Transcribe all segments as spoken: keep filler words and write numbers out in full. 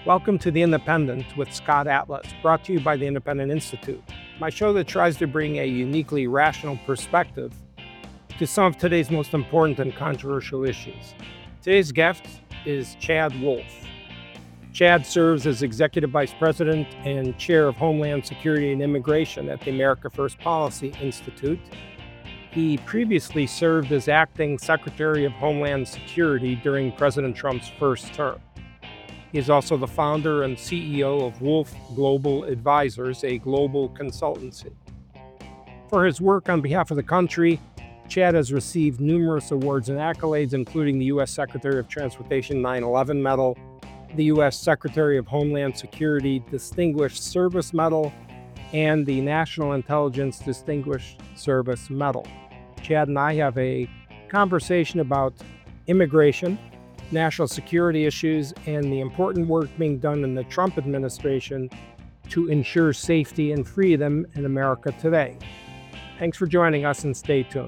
Welcome to The Independent with Scott Atlas, brought to you by the Independent Institute, my show that tries to bring a uniquely rational perspective to some of today's most important and controversial issues. Today's guest is Chad Wolf. Chad serves as Executive Vice President and Chair of Homeland Security and Immigration at the America First Policy Institute. He previously served as Acting Secretary of Homeland Security during President Trump's first term. He is also the founder and C E O of Wolf Global Advisors, a global consultancy. For his work on behalf of the country, Chad has received numerous awards and accolades, including the U S Secretary of Transportation nine eleven Medal, the U S Secretary of Homeland Security Distinguished Service Medal, and the National Intelligence Distinguished Service Medal. Chad and I have a conversation about immigration, national security issues, and the important work being done in the Trump administration to ensure safety and freedom in America today. Thanks for joining us and stay tuned.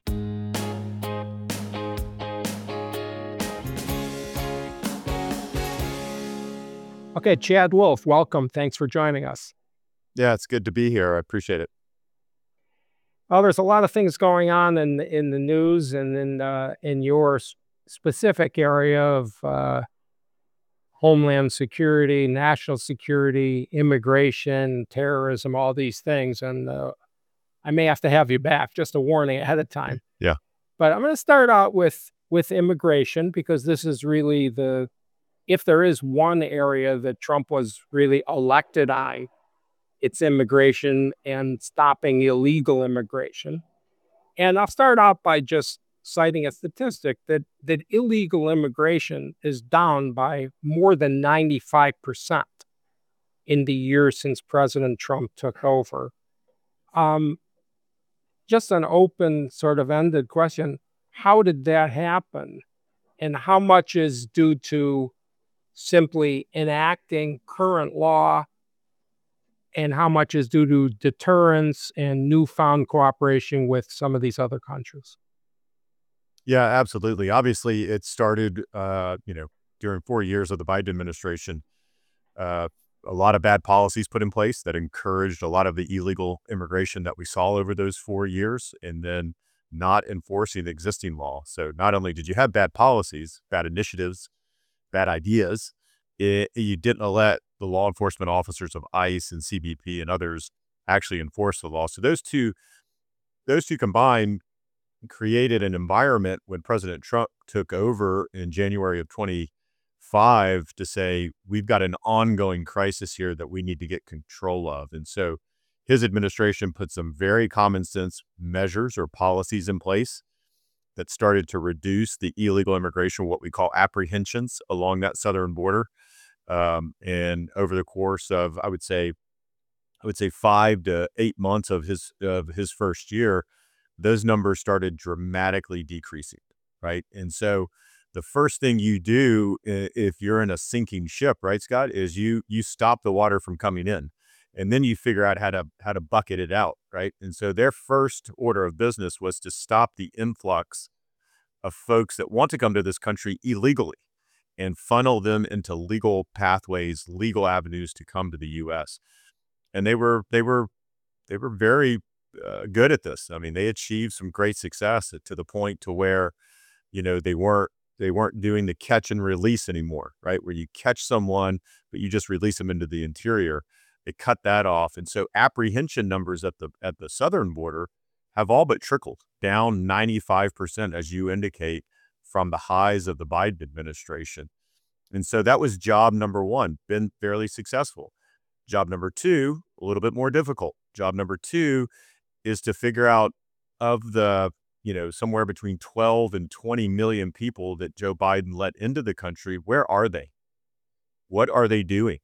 Okay, Chad Wolf, welcome. Thanks for joining us. Yeah, it's good to be here. I appreciate it. Well, there's a lot of things going on in in the news and in uh, in your specific area of uh, homeland security, national security, immigration, terrorism, all these things. And uh, I may have to have you back, just a warning ahead of time. Yeah. But I'm going to start out with, with immigration, because this is really the, if there is one area that Trump was really elected on, it's immigration and stopping illegal immigration. And I'll start out by just citing a statistic that, that illegal immigration is down by more than ninety-five percent in the year since President Trump took over. Um, just an open sort of ended question. How did that happen? And how much is due to simply enacting current law, and how much is due to deterrence and newfound cooperation with some of these other countries? Yeah, absolutely. Obviously, it started, uh, you know, during four years of the Biden administration. Uh, a lot of bad policies put in place that encouraged a lot of the illegal immigration that we saw over those four years, and then not enforcing the existing law. So not only did you have bad policies, bad initiatives, bad ideas, it, you didn't let the law enforcement officers of ICE and C B P and others actually enforce the law. So those two, those two combined created an environment when President Trump took over in January of twenty-five to say, we've got an ongoing crisis here that we need to get control of. And so his administration put some very common sense measures or policies in place that started to reduce the illegal immigration, what we call apprehensions along that southern border. Um, and over the course of, I would say, I would say five to eight months of his of his first year, those numbers started dramatically decreasing, right? And so the first thing you do if you're in a sinking ship, right, Scott, is you you stop the water from coming in, and then you figure out how to how to bucket it out, right? And so their first order of business was to stop the influx of folks that want to come to this country illegally and funnel them into legal pathways, legal avenues to come to the U S. And they were they were they were very Uh, good at this. I mean, they achieved some great success to the point to where, you know, they weren't they weren't doing the catch and release anymore, right? Where you catch someone, but you just release them into the interior. They cut that off, and so apprehension numbers at the at the southern border have all but trickled down ninety-five percent, as you indicate, from the highs of the Biden administration. And so that was job number one, been fairly successful. Job number two, a little bit more difficult. Job number two is to figure out, of the, you know, somewhere between twelve and twenty million people that Joe Biden let into the country, where are they? What are they doing?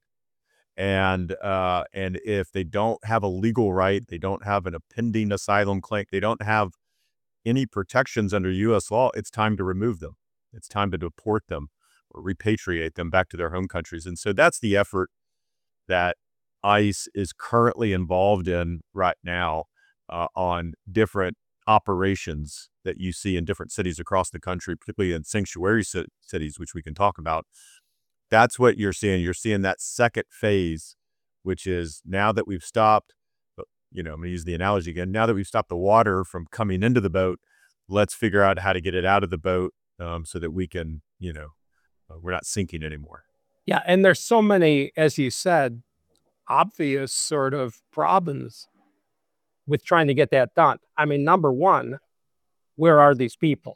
And uh, and if they don't have a legal right, they don't have an pending asylum claim, they don't have any protections under U S law, it's time to remove them. It's time to deport them or repatriate them back to their home countries. And so that's the effort that ICE is currently involved in right now. Uh, on different operations that you see in different cities across the country, particularly in sanctuary c- cities, which we can talk about. that's what you're seeing. You're seeing that second phase, which is now that we've stopped, uh, you know, I'm going to use the analogy again. Now that we've stopped the water from coming into the boat, let's figure out how to get it out of the boat um, so that we can, you know, uh, we're not sinking anymore. Yeah, and there's so many, as you said, obvious sort of problems with trying to get that done. I mean, number one, where are these people?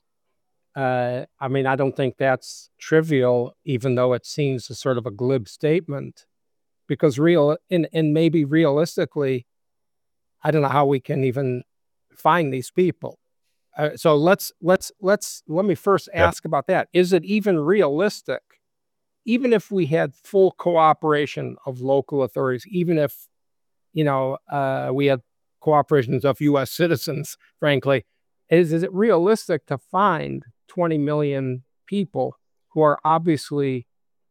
Uh, I mean, I don't think that's trivial, even though it seems a sort of a glib statement, because real and, and maybe realistically, I don't know how we can even find these people. Uh, so let's let's let's let me first Yep. ask about that. Is it even realistic, even if we had full cooperation of local authorities, even if you know uh, we had cooperations of U S citizens, frankly, is is it realistic to find twenty million people who are obviously,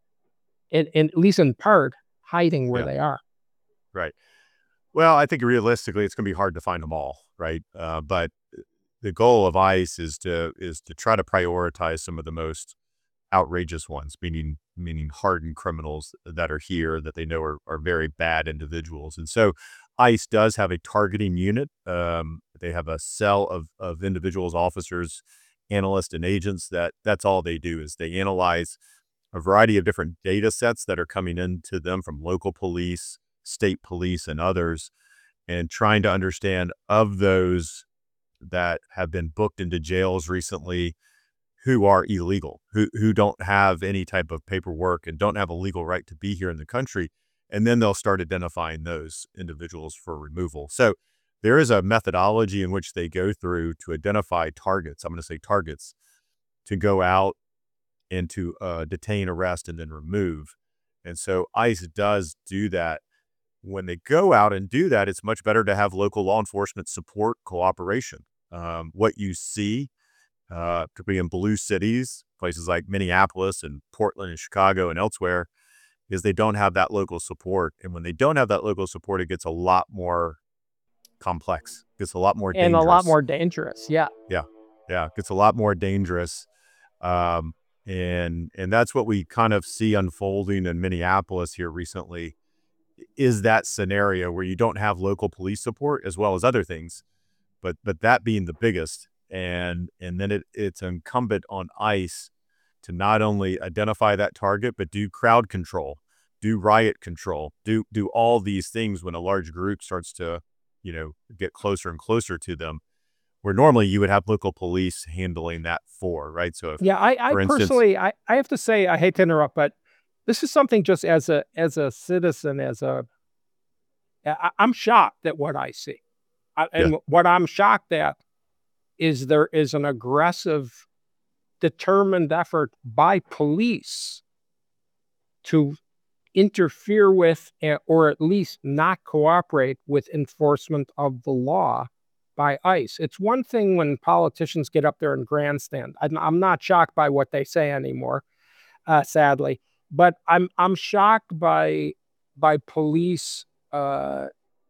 in, in at least in part, hiding where Yeah. they are? Right. Well, I think realistically, it's going to be hard to find them all, right? Uh, but the goal of ICE is to is to try to prioritize some of the most outrageous ones, meaning meaning hardened criminals that are here that they know are, are very bad individuals. And so ICE does have a targeting unit. Um, they have a cell of, of individuals, officers, analysts, and agents that that's all they do is they analyze a variety of different data sets that are coming into them from local police, state police, and others, and trying to understand of those that have been booked into jails recently who are illegal, who who don't have any type of paperwork and don't have a legal right to be here in the country. And then they'll start identifying those individuals for removal. So there is a methodology in which they go through to identify targets. I'm going to say targets to go out and to uh, detain, arrest, and then remove. And so ICE does do that. When they go out and do that, it's much better to have local law enforcement support cooperation. Um, what you see, uh, particularly in blue cities, places like Minneapolis and Portland and Chicago and elsewhere, is they don't have that local support. And when they don't have that local support, it gets a lot more complex, gets a lot more And a lot dangerous. more dangerous. Yeah. Yeah. Yeah. It gets a lot more dangerous. Um, and, and that's what we kind of see unfolding in Minneapolis here recently, is that scenario where you don't have local police support as well as other things, but, but that being the biggest. And, and then it, it's incumbent on ICE to not only identify that target, but do crowd control, do riot control, do, do all these things when a large group starts to, you know, get closer and closer to them, where normally you would have local police handling that for, right? So if, Yeah, I, I for instance, personally, I, I have to say, I hate to interrupt, but this is something just as a as a citizen, as a, I, I'm shocked at what I see. I, yeah, and what I'm shocked at is there is an aggressive, determined effort by police to interfere with, eh, or at least not cooperate with enforcement of the law by ICE. It's one thing when politicians get up there and grandstand. I'm, I'm not shocked by what they say anymore, uh, sadly, but I'm I'm shocked by by police uh,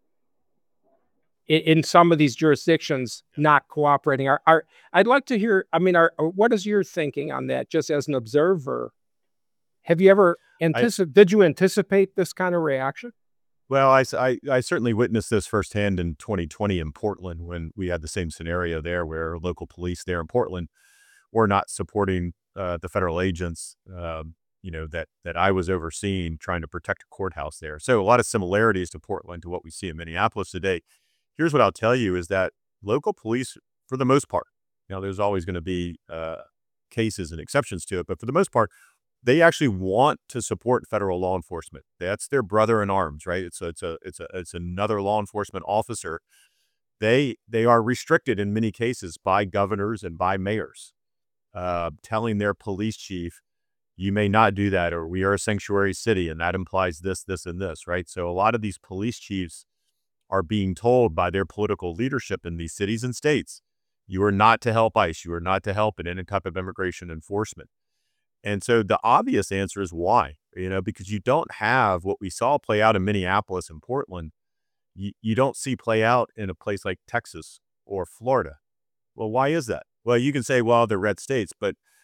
in, in some of these jurisdictions not cooperating. Are, are I'd like to hear. I mean, are, what is your thinking on that? Just as an observer, have you ever I, anticipate? Did you anticipate this kind of reaction? well, I, s- I- I certainly witnessed this firsthand in twenty twenty in Portland when we had the same scenario there where local police there in Portland were not supporting uh, the federal agents, um, you know, that, that I was overseeing trying to protect a courthouse there. So a lot of similarities to Portland to what we see in Minneapolis today. Here's what I'll tell you is that local police, for the most part, you know, there's always going to be uh, cases and exceptions to it, but for the most part, they actually want to support federal law enforcement. That's their brother in arms, right? It's a, it's a, it's a, it's another law enforcement officer. They, they are restricted in many cases by governors and by mayors, uh, telling their police chief, you may not do that, or we are a sanctuary city, and that implies this, this, and this, right? So a lot of these police chiefs are being told by their political leadership in these cities and states, you are not to help ICE, you are not to help in any type of immigration enforcement. And so the obvious answer is why, you know, because you don't have what we saw play out in Minneapolis and Portland. You, you don't see play out in a place like Texas or Florida. Well, why is that? Well, you can say, well, they're red states, but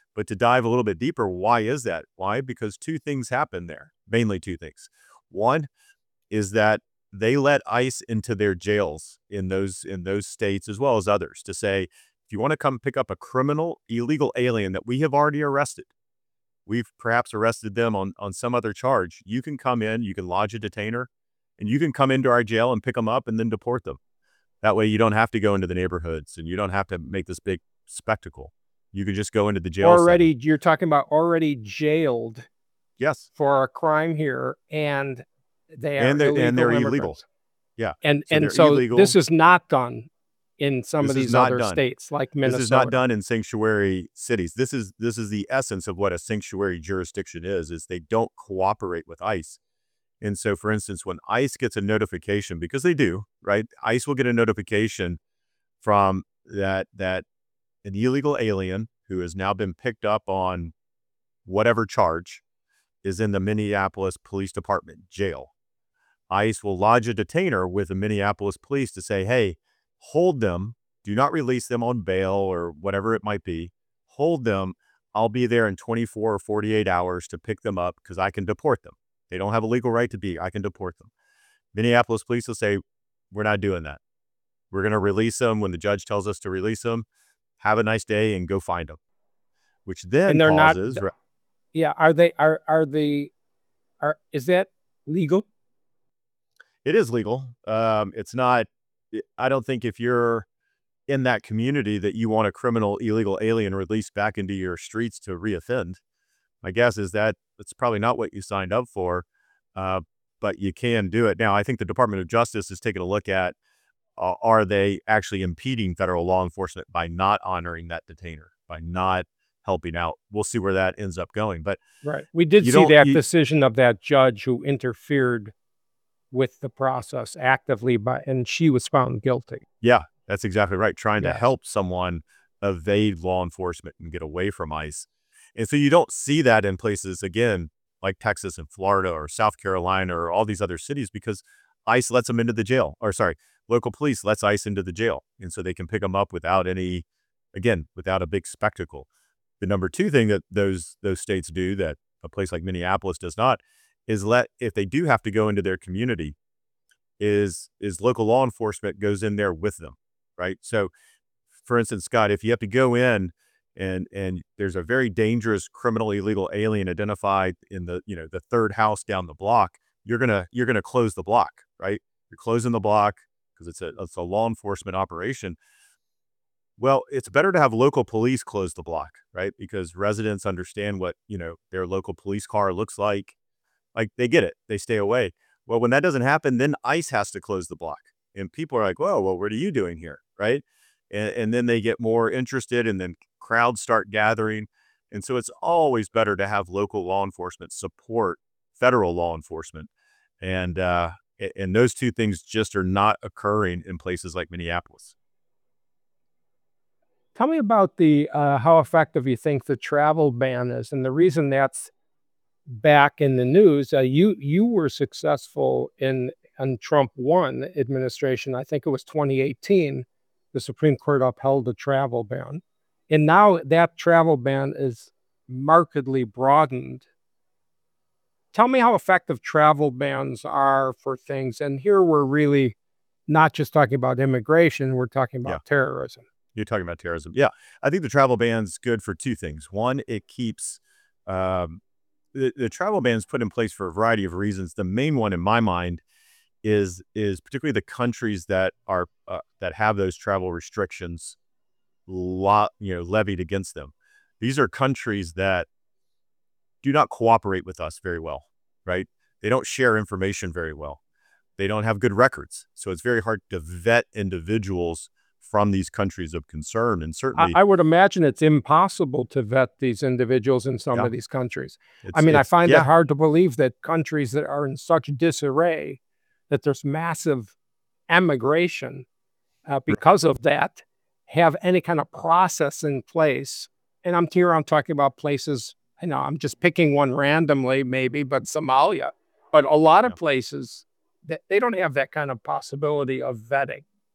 But to dive a little bit deeper, why is that? Why? Because two things happen there, mainly two things. One is that they let ICE into their jails in those in those states as well as others to say, if you want to come pick up a criminal, illegal alien that we have already arrested, we've perhaps arrested them on, on some other charge, you can come in, you can lodge a detainer, and you can come into our jail and pick them up and then deport them. That way you don't have to go into the neighborhoods and you don't have to make this big spectacle. You can just go into the jail Already, setting. you're talking about already jailed Yes. for a crime here, and they are And they're, illegal and they're immigrants. illegal. Yeah. And So and they're so illegal. this is not done in some This of is these not other done. states like Minnesota. This is not done in sanctuary cities. This is this is the essence of what a sanctuary jurisdiction is, is they don't cooperate with ICE. And so, for instance, when ICE gets a notification, because they do, right? ICE will get a notification from that that an illegal alien who has now been picked up on whatever charge is in the Minneapolis Police Department jail. ICE will lodge a detainer with the Minneapolis police to say, hey, hold them. Do not release them on bail or whatever it might be. Hold them. I'll be there in twenty-four or forty-eight hours to pick them up because I can deport them. They don't have a legal right to be. I can deport them. Minneapolis police will say, we're not doing that. We're going to release them when the judge tells us to release them. Have a nice day and go find them. Which then And they're not- causes... Yeah, are they are are the are is that legal? It is legal. Um, it's not, I don't think if you're in that community that you want a criminal illegal alien released back into your streets to reoffend. My guess is that it's probably not what you signed up for, uh, but you can do it. Now, I think the Department of Justice is taking a look at, uh, are they actually impeding federal law enforcement by not honoring that detainer, by not helping out? We'll see where that ends up going. But right, we did you see don't- that you- decision of that judge who interfered with the process actively, by and she was found guilty. Yeah, that's exactly right. Trying to Yes. help someone evade law enforcement and get away from ICE. And so you don't see that in places, again, like Texas and Florida or South Carolina or all these other cities, because ICE lets them into the jail. Or sorry, local police lets ICE into the jail. And so they can pick them up without any, again, without a big spectacle. The number two thing that those those states do that a place like Minneapolis does not is let, if they do have to go into their community, is is local law enforcement goes in there with them, right? So, for instance, Scott, if you have to go in and and there's a very dangerous criminal illegal alien identified in the, you know, the third house down the block, you're gonna you're gonna close the block, right? You're closing the block because it's a it's a law enforcement operation. Well, it's better to have local police close the block, right? Because residents understand what, you know, their local police car looks like. Like, they get it. They stay away. Well, when that doesn't happen, then ICE has to close the block. And people are like, whoa, well, what are you doing here, right? And, and then they get more interested, and then crowds start gathering. And so it's always better to have local law enforcement support federal law enforcement. And, uh, and those two things just are not occurring in places like Minneapolis. Tell me about the uh, how effective you think the travel ban is, and the reason that's back in the news. Uh, you you were successful in on Trump one administration. I think it was twenty eighteen. The Supreme Court upheld the travel ban, and now that travel ban is markedly broadened. Tell me how effective travel bans are for things. And here we're really not just talking about immigration, we're talking about Yeah. terrorism. You're talking about terrorism. Yeah. I think the travel ban's good for two things. One, it keeps, um, the, the travel ban is put in place for a variety of reasons. The main one in my mind is, is particularly the countries that are, uh, that have those travel restrictions lot, you know, levied against them. These are countries that do not cooperate with us very well, right? They don't share information very well. They don't have good records. So it's very hard to vet individuals from these countries of concern. And certainly, I, I would imagine it's impossible to vet these individuals in some Yeah. of these countries. it's, I mean, I it's- find yeah, it hard to believe that countries that are in such disarray, that there's massive emigration uh, because of that, have any kind of process in place. And I'm here, I'm talking about places, I know I'm just picking one randomly, maybe, but Somalia. But a lot of Yeah. places, that they don't have that kind of possibility of vetting.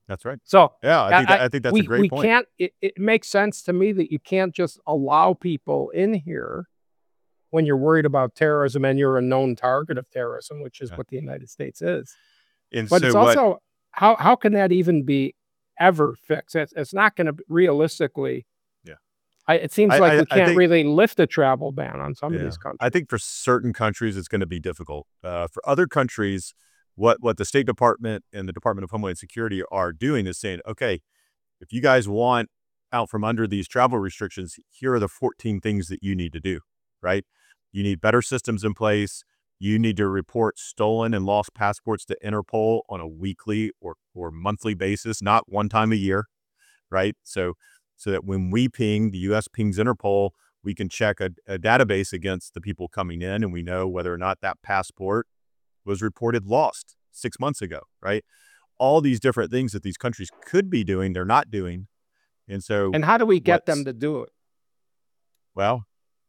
That's right. So Yeah, I I, think that, I, I think that's a we great we point. can't. It, it makes sense to me that you can't just allow people in here when you're worried about terrorism and you're a known target of terrorism, which is Yeah. what the United States is. And But it's so what? also how how can that even be ever fixed? It's, it's not going to realistically. Yeah, I, it seems I, like I, we I can't think really lift a travel ban on some of yeah, these I countries. think for certain countries it's going to be difficult. Uh, for other countries, what what the State Department and the Department of Homeland Security are doing is saying, okay, if you guys want out from under these travel restrictions, here are the fourteen things that you need to do, right? You need better systems in place. You need to report stolen and lost passports to Interpol on a weekly or, or monthly basis, not one time a year, right? So, so that when we ping, the U S pings Interpol, we can check a, a database against the people coming in and we know whether or not that passport was reported lost six months ago, right? All these different things that these countries could be doing, they're not doing. And so And how do we get them what's, to do it? well,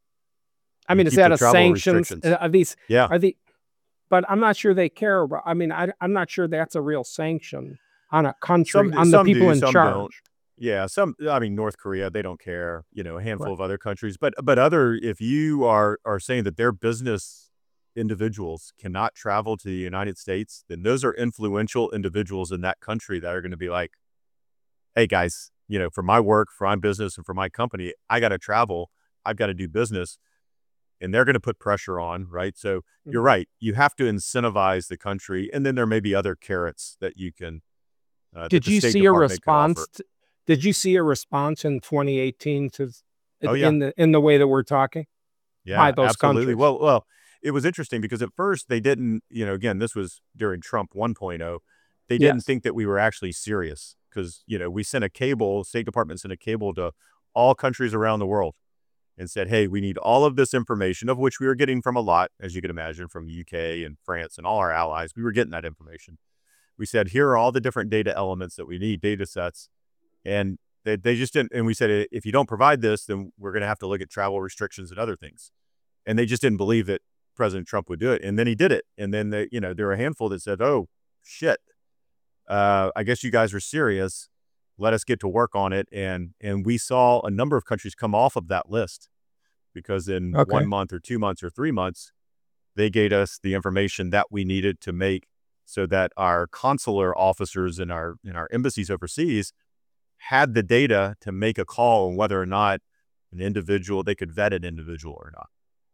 I you mean, is keep that the a travel sanctions? restrictions. Uh, Are these Yeah. are the? But I'm not sure they care about. I mean, I, I'm not sure that's a real sanction on a country, Some, on the some people do, in some don't. charge. Yeah. Some, I mean, North Korea, they don't care, you know, a handful Right. of other countries, but, but other, if you are, are saying that their business individuals cannot travel to the United States, then those are influential individuals in that country that are going to be like, hey guys, you know, for my work, for my business and for my company, I got to travel. I've got to do business. And they're going to put pressure on, right? So you're Mhm. right. You have to incentivize the country. And then there may be other carrots that you can, uh, that Did the you State see a Department could offer. response? t- Did you see a response in twenty eighteen to Oh yeah. in the in the way that we're talking by Yeah, those absolutely. countries? Well, well, it was interesting because at first they didn't, you know, again, this was during Trump 1.0. They didn't Yes. think that we were actually serious because, you know, we sent a cable, State Department sent a cable to all countries around the world and said, hey, we need all of this information, of which we were getting from a lot, as you can imagine, from U K and France and all our allies. We were getting that information. We said, here are all the different data elements that we need, data sets. And they, they just didn't. And we said, if you don't provide this, then we're going to have to look at travel restrictions and other things. And they just didn't believe that President Trump would do it. And then he did it. And then, they, you know, there were a handful that said, oh, shit, uh, I guess you guys are serious. Let us get to work on it. And, and we saw a number of countries come off of that list because in Okay. one month or two months or three months, they gave us the information that we needed to make so that our consular officers in our, in our embassies overseas had the data to make a call on whether or not an individual, they could vet an individual or not.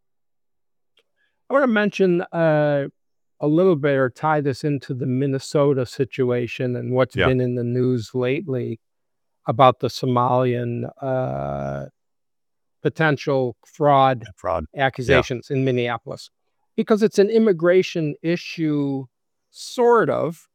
I want to mention uh, a little bit or tie this into the Minnesota situation and what's Yeah. been in the news lately about the Somalian uh, potential fraud Fraud. accusations in Minneapolis, because it's an immigration issue, sort of,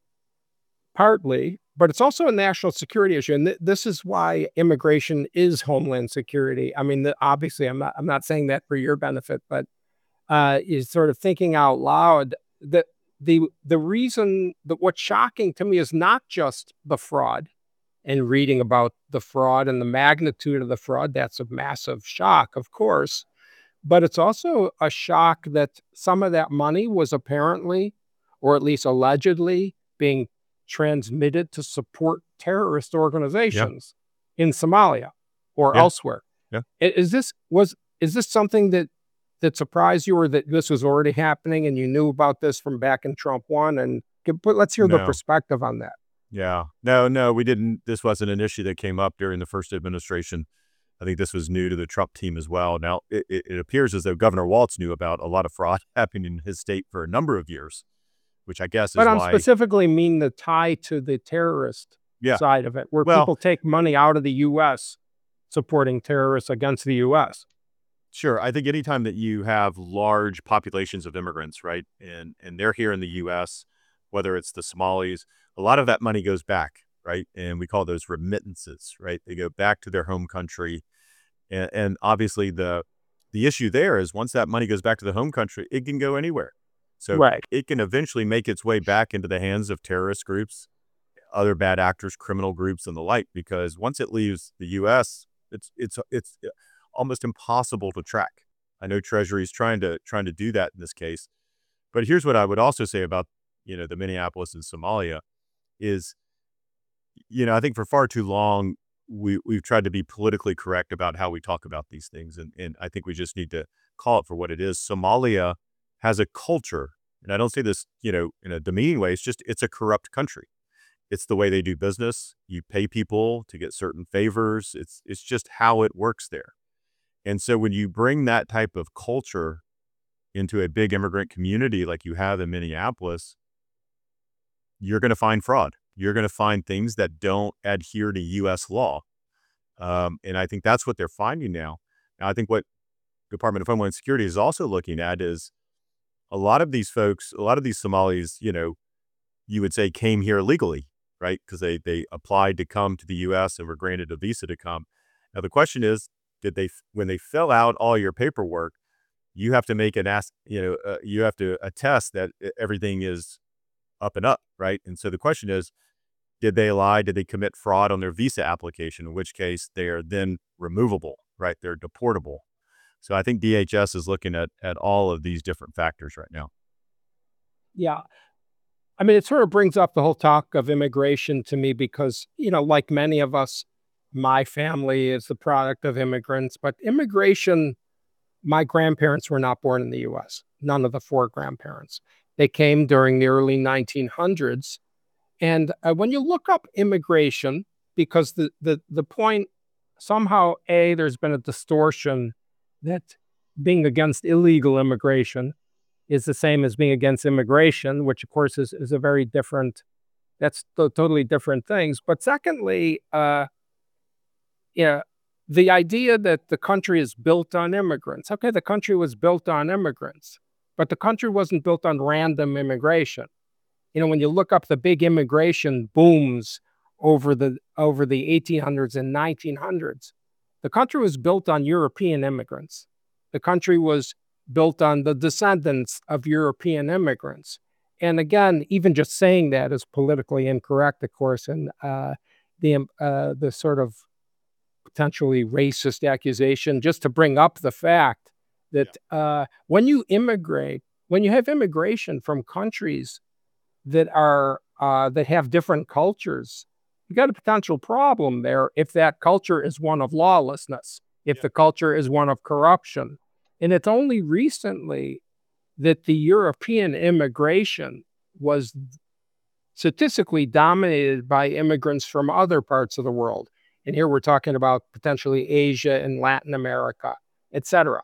partly, but it's also a national security issue. And th- this is why immigration is homeland security. I mean, the, obviously, I'm not, I'm not saying that for your benefit, but uh, is sort of thinking out loud that the the reason that what's shocking to me is not just the fraud and reading about the fraud and the magnitude of the fraud. That's a massive shock, of course, but it's also a shock that some of that money was apparently, or at least allegedly, being transmitted to support terrorist Yeah. organizations in Somalia or Yeah. elsewhere. Yeah. I- Is this was is this something that that surprised you, or that this was already happening and you knew about this from back in Trump one? And give- but let's hear the No. perspective on that. Yeah. No, no, we didn't. This wasn't an issue that came up during the first administration. I think this was new to the Trump team as well. Now, it, it, it appears as though Governor Walz knew about a lot of fraud happening in his state for a number of years, which I guess But is I'm why. specifically mean the tie to the terrorist Yeah. side of it, where Well, people take money out of the U S supporting terrorists against the U S. sure. I think anytime that you have large populations of immigrants, right, and and they're here in the U S, whether it's the Somalis, a lot of that money goes back, right, and we call those remittances, right? They go back to their home country, and, and obviously the the issue there is once that money goes back to the home country, it can go anywhere, so Right. it can eventually make its way back into the hands of terrorist groups, other bad actors, criminal groups, and the like. Because once it leaves the U S, it's it's it's almost impossible to track. I know Treasury is trying to trying to do that in this case, but here's what I would also say about you know the Minneapolis and Somalia is you know, I think for far too long, we we've tried to be politically correct about how we talk about these things, and and I think we just need to call it for what it is. Somalia has a culture, and I don't say this, you know, in a demeaning way. It's just it's a corrupt country. It's the way they do business. You pay people to get certain favors. It's it's just how it works there. And so when you bring that type of culture into a big immigrant community like you have in Minneapolis, you're going to find fraud. You're going to find things that don't adhere to U S law. Um, and I think that's what they're finding now. Now, I think what Department of Homeland Security is also looking at is a lot of these folks, a lot of these Somalis, you know, you would say came here legally, right? Because they, they applied to come to the U S and were granted a visa to come. Now, the question is, did they, when they fill out all your paperwork, you have to make an ask, you know, uh, you have to attest that everything is up and up, right? And so the question is, did they lie? Did they commit fraud on their visa application? In which case they are then removable, right? They're deportable. So I think D H S is looking at at all of these different factors right now. Yeah. I mean, it sort of brings up the whole talk of immigration to me because, you know, like many of us, my family is the product of immigrants, but immigration, my grandparents were not born in the U S, none of the four grandparents. They came during the early nineteen hundreds. And uh, when you look up immigration, because the, the, the point, somehow, A, there's been a distortion that being against illegal immigration is the same as being against immigration, which of course is, is a very different, that's th- totally different things. But secondly, uh, yeah, the idea that the country is built on immigrants. Okay, the country was built on immigrants, but the country wasn't built on random immigration. You know, when you look up the big immigration booms over the over the eighteen hundreds and nineteen hundreds, the country was built on European immigrants. The country was built on the descendants of European immigrants. And again, even just saying that is politically incorrect, of course, and uh, the uh, the sort of potentially racist accusation, just to bring up the fact that uh, when you immigrate, when you have immigration from countries that are uh, that have different cultures, you got a potential problem there if that culture is one of lawlessness, if Yeah. the culture is one of corruption. And it's only recently that the European immigration was statistically dominated by immigrants from other parts of the world. And here we're talking about potentially Asia and Latin America, et cetera.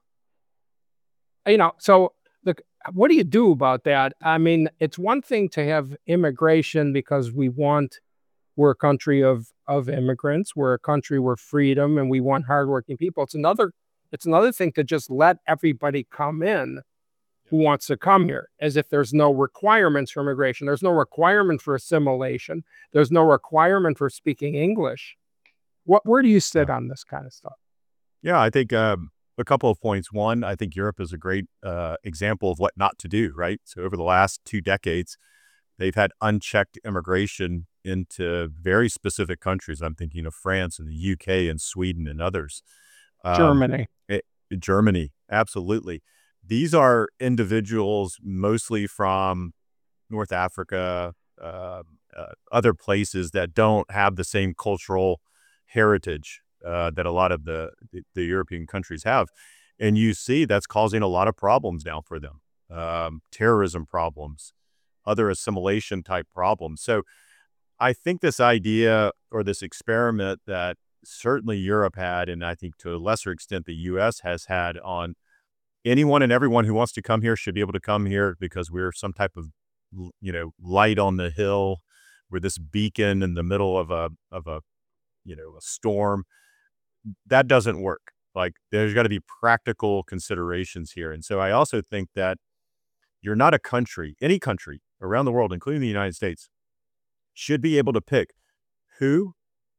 You know, so the, what do you do about that? I mean, it's one thing to have immigration because we want, we're a country of, of immigrants, we're a country where freedom and we want hardworking people. It's another, it's another thing to just let everybody come in who wants to come here, as if there's no requirements for immigration. There's no requirement for assimilation. There's no requirement for speaking English. What, where do you sit Yeah. on this kind of stuff? Yeah, I think um, a couple of points. One, I think Europe is a great uh, example of what not to do, right? So over the last two decades, they've had unchecked immigration into very specific countries. I'm thinking of France and the U K and Sweden and others. Um, Germany. it- Germany, absolutely. These are individuals mostly from North Africa, uh, uh, other places that don't have the same cultural heritage uh, that a lot of the, the the European countries have, and you see that's causing a lot of problems now for them, um, terrorism problems, other assimilation type problems. So I think this idea or this experiment that certainly Europe had, and I think to a lesser extent the U S has had on anyone and everyone who wants to come here should be able to come here because we're some type of, l- you know, light on the hill. We're this beacon in the middle of a of a you know a storm. That doesn't work. Like there's got to be practical considerations here. And so I also think that you're not a country, any country around the world, including the United States, should be able to pick who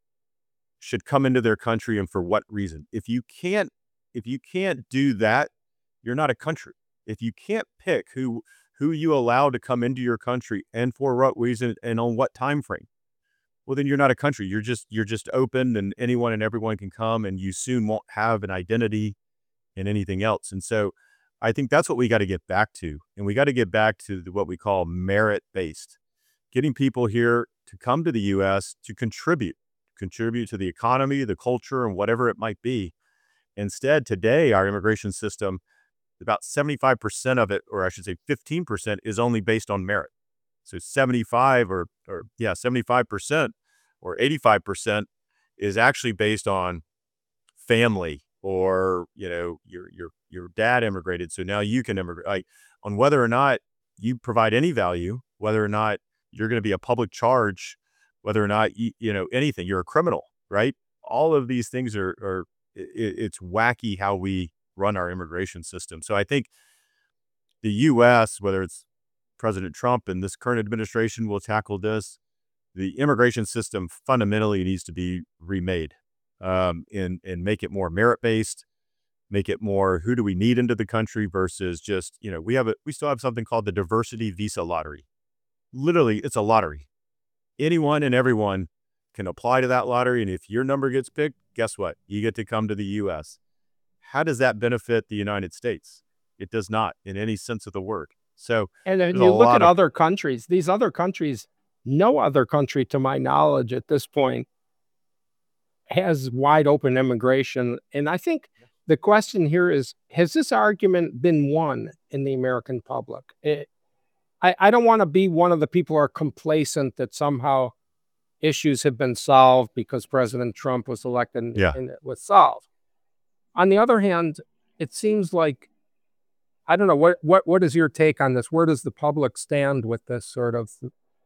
should come into their country and for what reason. If you can't, if you can't do that, you're not a country. If you can't pick who who you allow to come into your country and for what reason and on what time frame, well, then you're not a country. You're just you're just open and anyone and everyone can come and you soon won't have an identity and anything else. And so I think that's what we got to get back to. And we got to get back to the, what we call merit based, getting people here to come to the U S to contribute, contribute to the economy, the culture, and whatever it might be. Instead, today, our immigration system, about seventy-five percent of it, or I should say fifteen percent, is only based on merit. So seventy-five or, or yeah, seventy-five percent or eighty-five percent is actually based on family, or, you know, your, your, your dad immigrated, so now you can immigrate, like, on whether or not you provide any value, whether or not you're going to be a public charge, whether or not, you, you know, anything, you're a criminal, right? All of these things are, are it, it's wacky how we run our immigration system. So I think the U S, whether it's President Trump and this current administration, will tackle this. The immigration system fundamentally needs to be remade, um, and, and make it more merit-based, make it more, who do we need into the country versus just, you know, we have a, we still have something called the diversity visa lottery. Literally, it's a lottery. Anyone and everyone can apply to that lottery. And if your number gets picked, guess what? You get to come to the U S. How does that benefit the United States? It does not, in any sense of the word. So, and then you look at of- other countries, these other countries, no other country, to my knowledge at this point, has wide open immigration. And I think the question here is, has this argument been won in the American public? It, I, I don't want to be one of the people who are complacent that somehow issues have been solved because President Trump was elected and, yeah. and it was solved. On the other hand, it seems like, I don't know, what, what, what is your take on this? Where does the public stand with this sort of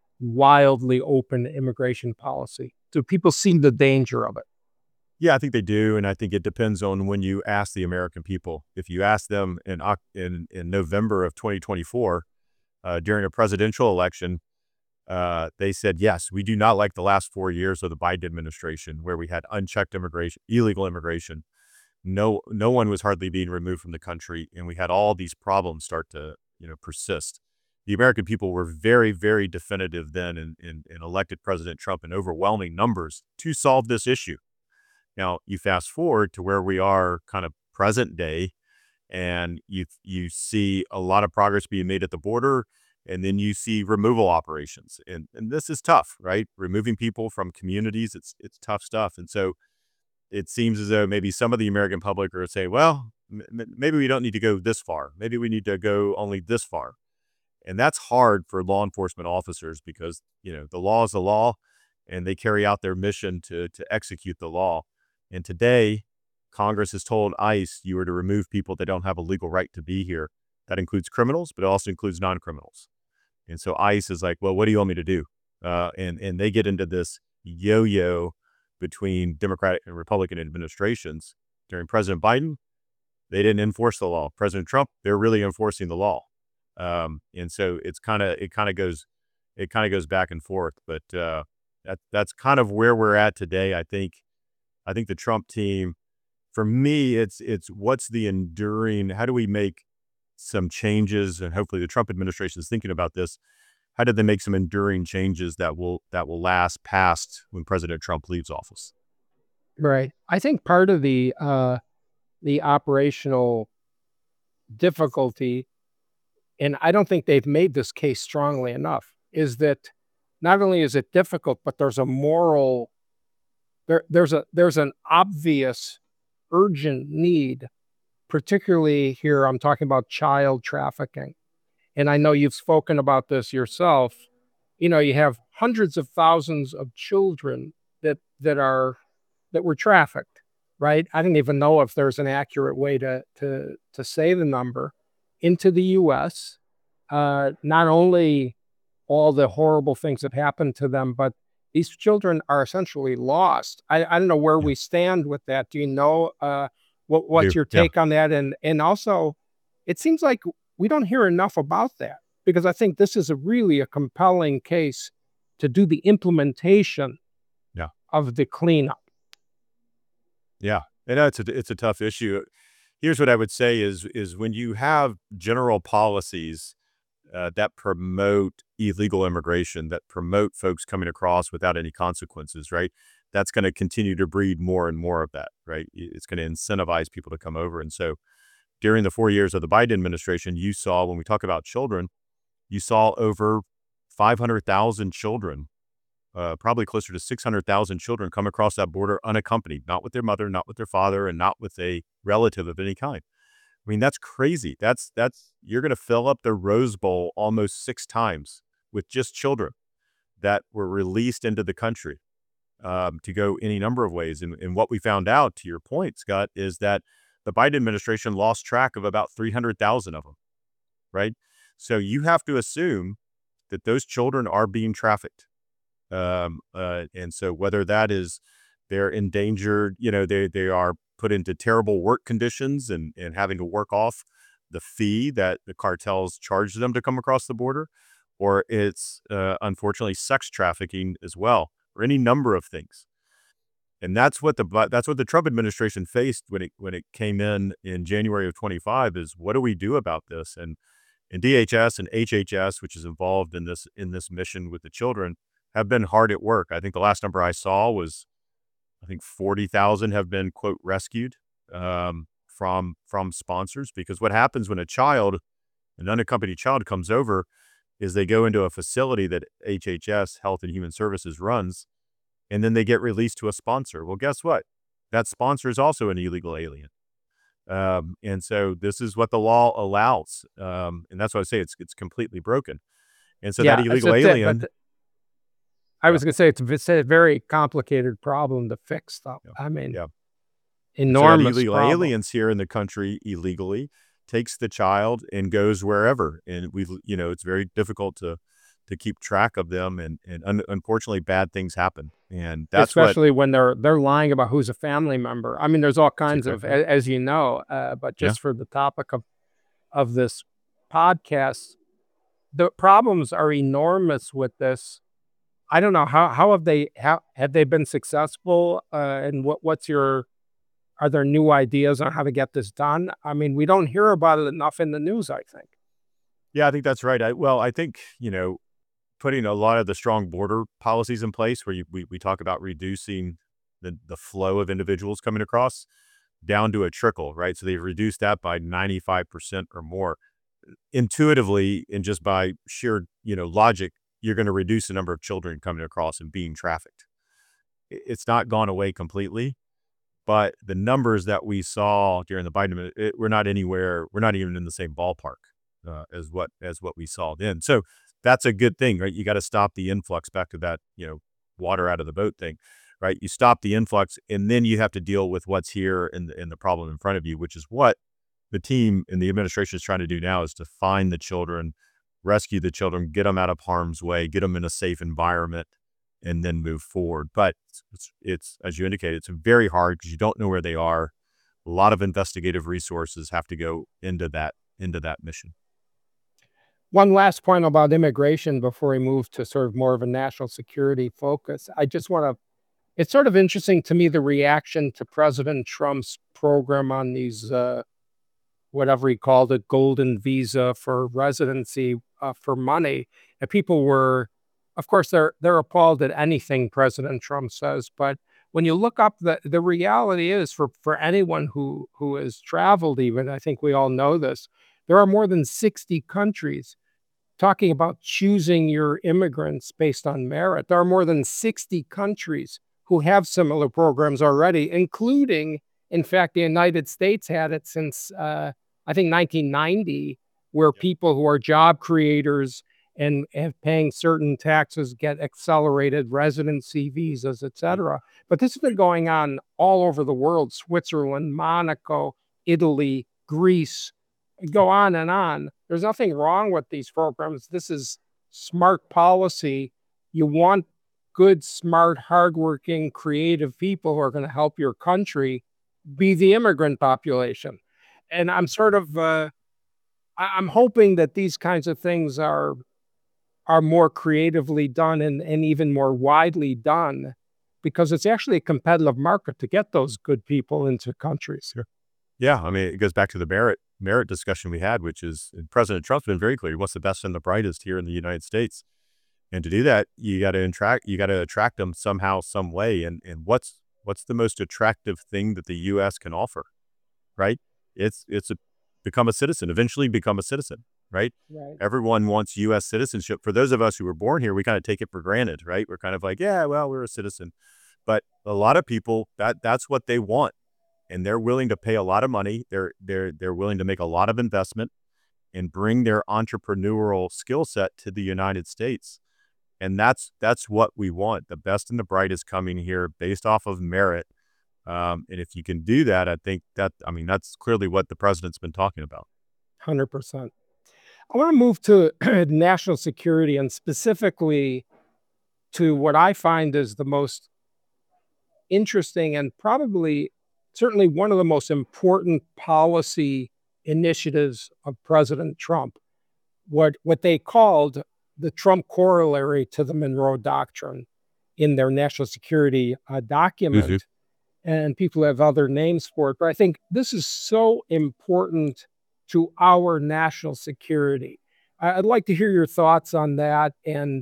wildly open immigration policy? Do people see the danger of it? Yeah, I think they do. And I think it depends on when you ask the American people. If you ask them in, in, in November of twenty twenty-four, uh, during a presidential election, uh, they said, yes, we do not like the last four years of the Biden administration where we had unchecked immigration, illegal immigration. No, no one was hardly being removed from the country. And we had all these problems start to, you know, persist. The American people were very, very definitive then and, and, and elected President Trump in overwhelming numbers to solve this issue. Now, you fast forward to where we are kind of present day, and you you see a lot of progress being made at the border, and then you see removal operations. And, and this is tough, right? Removing people from communities, it's it's tough stuff. And so it seems as though maybe some of the American public are saying, well, m- maybe we don't need to go this far. Maybe we need to go only this far. And that's hard for law enforcement officers because, you know, the law is the law, and they carry out their mission to to execute the law. And today, Congress has told ICE you are to remove people that don't have a legal right to be here. That includes criminals, but it also includes non-criminals. And so ICE is like, well, what do you want me to do? Uh, and, and they get into this yo-yo between Democratic and Republican administrations. During President Biden, they didn't enforce the law. President Trump, they're really enforcing the law. Um, and so it's kind of, it kind of goes, it kind of goes back and forth, but uh, that, that's kind of where we're at today. I think, I think the Trump team, for me, it's, it's what's the enduring, how do we make some changes? And hopefully the Trump administration is thinking about this. How did they make some enduring changes that will, that will last past when President Trump leaves office? Right. I think part of the, uh, the operational difficulty, and I don't think they've made this case strongly enough, is that not only is it difficult, but there's a moral, there, there's a, there's an obvious urgent need, particularly here, I'm talking about child trafficking. And I know you've spoken about this yourself. You know, you have hundreds of thousands of children that, that are, that were trafficked, right? I don't even know if there's an accurate way to, to, to say the number, into the U S. Uh, not only all the horrible things that happened to them, but these children are essentially lost. I, I don't know where Yeah. we stand with that. Do you know uh, what what's Do. your take Yeah. on that? And and also, it seems like we don't hear enough about that, because I think this is a really a compelling case to do the implementation Yeah. of the cleanup. Yeah, and that's a, it's a tough issue. Here's what I would say is, is when you have general policies uh, that promote illegal immigration, that promote folks coming across without any consequences, right? That's going to continue to breed more and more of that, right? It's going to incentivize people to come over. And so during the four years of the Biden administration, you saw, when we talk about children, you saw over five hundred thousand children uh, probably closer to six hundred thousand children come across that border unaccompanied, not with their mother, not with their father, and not with a relative of any kind. I mean, that's crazy. That's that's you're going to fill up the Rose Bowl almost six times with just children that were released into the country um, to go any number of ways. And, and what we found out, to your point, Scott, is that the Biden administration lost track of about three hundred thousand of them, right? So you have to assume that those children are being trafficked. Um, uh, and so whether that is they're endangered, you know, they, they are put into terrible work conditions and, and having to work off the fee that the cartels charge them to come across the border, or it's uh, unfortunately sex trafficking as well, or any number of things. And that's what the that's what the Trump administration faced when it when it came in in January of twenty-five is what do we do about this? And and D H S and H H S, which is involved in this in this mission with the children, have been hard at work. I think the last number I saw was I think forty thousand have been, quote, rescued um, from from sponsors, because what happens when a child, an unaccompanied child, comes over is they go into a facility that H H S, Health and Human Services, runs, and then they get released to a sponsor. Well, guess what? That sponsor is also an illegal alien. Um, and so this is what the law allows. Um, and that's why I say it's it's completely broken. And so Yeah, that illegal that's it, alien. but th- I Yeah, was going to say it's, a- it's a very complicated problem to fix, stuff. yeah, I mean, yeah. And so that enormous illegal problem. aliens here in the country illegally takes the child and goes wherever. And we, you know, it's very difficult to to keep track of them. And and un- unfortunately, bad things happen. And that's what. Especially when they're they're lying about who's a family member. I mean, there's all That's kinds of, exactly right. a- as you know, uh, but Yeah. just for the topic of of this podcast, the problems are enormous with this. I don't know how how have they how have they been successful? Uh, and what what's your are there new ideas on how to get this done? I mean, we don't hear about it enough in the news, I think. Yeah, I think that's right. I, well, I think, you know, putting a lot of the strong border policies in place where you, we, we talk about reducing the, the flow of individuals coming across down to a trickle, right? So they've reduced that by ninety-five percent or more. Intuitively, and just by sheer, you know, logic, you're going to reduce the number of children coming across and being trafficked. I- It's not gone away completely, but the numbers that we saw during the Biden, admin- it, we're not anywhere, we're not even in the same ballpark uh, as what as what we saw then. So that's a good thing, right? You got to stop the influx, back to that, you know, water out of the boat thing, right? You stop the influx, and then you have to deal with what's here and the, and the problem in front of you, which is what the team and the administration is trying to do now, is to find the children, rescue the children, get them out of harm's way, get them in a safe environment, and then move forward. But it's, it's as you indicated, it's very hard because you don't know where they are. A lot of investigative resources have to go into that into that mission. One last point about immigration before we move to sort of more of a national security focus. I just want to, it's sort of interesting to me, the reaction to President Trump's program on these, uh, whatever he called it, golden visa for residency uh, for money. And people were, of course, they're they're appalled at anything President Trump says. But when you look up the the reality is for for anyone who who has traveled, even I think we all know this, there are more than sixty countries talking about choosing your immigrants based on merit. There are more than sixty countries who have similar programs already, including, in fact, the United States had it since, uh, I think, nineteen ninety, where Yep. people who are job creators and have paying certain taxes get accelerated residency visas, et Mm. cetera. But this has been going on all over the world: Switzerland, Monaco, Italy, Greece, go on and on. There's nothing wrong with these programs. This is smart policy. You want good, smart, hardworking, creative people who are going to help your country be the immigrant population. And I'm sort of, uh, I- I'm hoping that these kinds of things are are more creatively done and, and even more widely done, because it's actually a competitive market to get those good people into countries. Sure. Yeah, I mean, it goes back to the merit merit discussion we had, which is and President Trump's been very clear. He wants the best and the brightest here in the United States. And to do that, you got to attract you got to attract them somehow, some way. And and what's what's the most attractive thing that the U S can offer, right? It's it's a become a citizen, eventually become a citizen. right? Right. Everyone wants U S citizenship. For those of us who were born here, we kind of take it for granted, right? We're kind of like, yeah, well, we're a citizen. But a lot of people, that that's what they want. And they're willing to pay a lot of money. They're they're they're willing to make a lot of investment and bring their entrepreneurial skill set to the United States. And that's that's what we want. The best and the brightest coming here based off of merit. Um, and if you can do that, I think that, I mean, that's clearly what the president's been talking about. one hundred percent. I want to move to national security and specifically to what I find is the most interesting and probably certainly one of the most important policy initiatives of President Trump, what, what they called the Trump corollary to the Monroe Doctrine in their national security uh, document. Mm-hmm. And people have other names for it, but I think this is so important to our national security. I'd like to hear your thoughts on that and,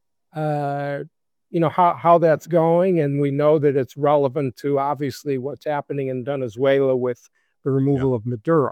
uh, you know, how, how that's going. And we know that it's relevant to obviously what's happening in Venezuela with the removal Yeah. of Maduro.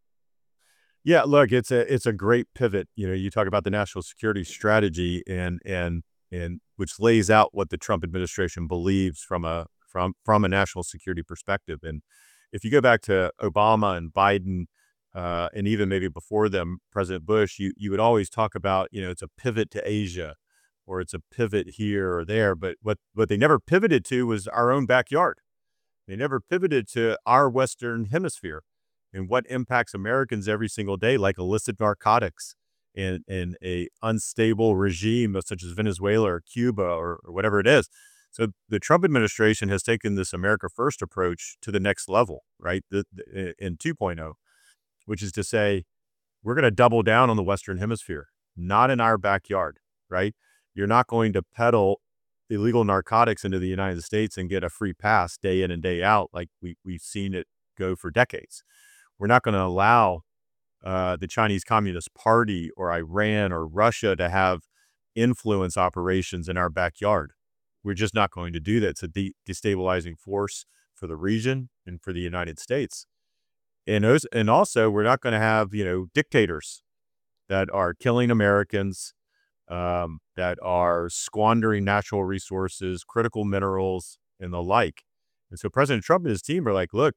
Yeah, look, it's a it's a great pivot. You know, you talk about the national security strategy and and and which lays out what the Trump administration believes from a from from a national security perspective. And if you go back to Obama and Biden, uh, and even maybe before them, President Bush, you you would always talk about, you know, it's a pivot to Asia, or it's a pivot here or there. But what what they never pivoted to was our own backyard. They never pivoted to our Western hemisphere and what impacts Americans every single day, like illicit narcotics and, and a unstable regime such as Venezuela or Cuba or, or whatever it is. So the Trump administration has taken this America First approach to the next level, right? The, the, in two point oh, which is to say, we're going to double down on the Western hemisphere, not in our backyard, right? You're not going to peddle illegal narcotics into the United States and get a free pass day in and day out like we, we've seen it go for decades. We're not going to allow uh, the Chinese Communist Party or Iran or Russia to have influence operations in our backyard. We're just not going to do that. It's a de- destabilizing force for the region and for the United States. And, those, and also, we're not going to have, you know, dictators that are killing Americans, um, that are squandering natural resources, critical minerals, and the like. And so President Trump and his team are like, look,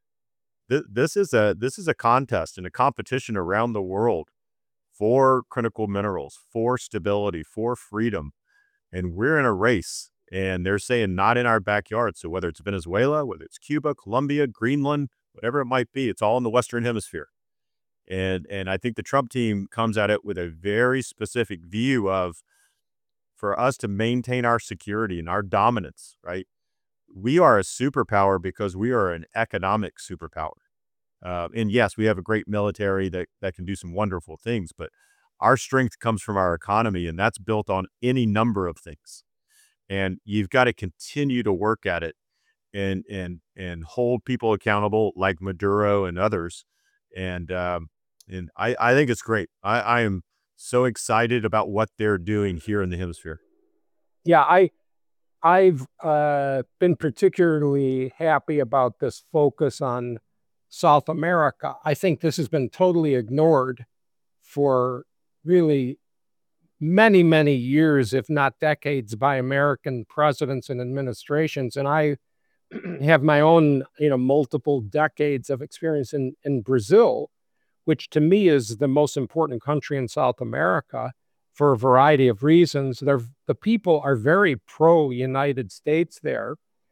This is a this is a contest and a competition around the world for critical minerals, for stability, for freedom, and we're in a race. And they're saying not in our backyard. So whether it's Venezuela, whether it's Cuba, Colombia, Greenland, whatever it might be, it's all in the Western Hemisphere. And and I think the Trump team comes at it with a very specific view of, for us to maintain our security and our dominance, right? We are a superpower because we are an economic superpower. Uh, and yes, we have a great military that, that can do some wonderful things, but our strength comes from our economy, and that's built on any number of things. And you've got to continue to work at it and and and hold people accountable like Maduro and others. And um, and I, I think it's great. I, I am so excited about what they're doing here in the hemisphere. Yeah, I I've uh, been particularly happy about this focus on South America. I think this has been totally ignored for really many, many years, if not decades, by American presidents and administrations. And I have my own, you know, multiple decades of experience in, in Brazil, which to me is the most important country in South America for a variety of reasons. They're, the people are very pro-United States there.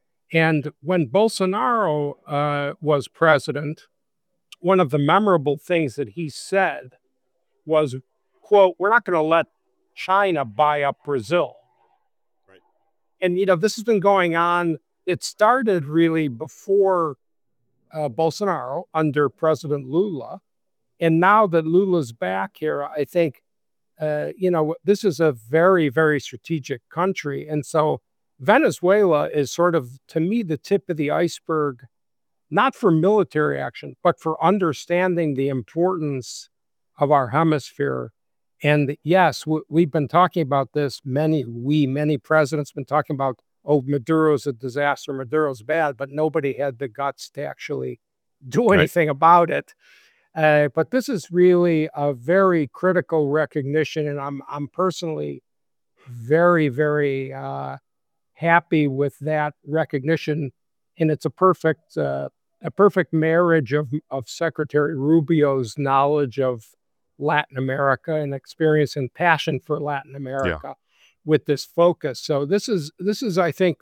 And when Bolsonaro uh, was president, one of the memorable things that he said was, quote, "We're not going to let China buy up Brazil." Right. And, you know, this has been going on. It started really before uh, Bolsonaro under President Lula. And now that Lula's back here, I think, uh, you know, this is a very, very strategic country. And so Venezuela is sort of, to me, the tip of the iceberg, not for military action, but for understanding the importance of our hemisphere. And yes, w- we've been talking about this, many, we, many presidents been talking about, oh, Maduro's a disaster, Maduro's bad, but nobody had the guts to actually do Right. anything about it. Uh, but this is really a very critical recognition, and I'm I'm personally very, very uh, happy with that recognition. And it's a perfect uh, a perfect marriage of of Secretary Rubio's knowledge of Latin America and experience and passion for Latin Yeah. America with this focus. So this is this is I think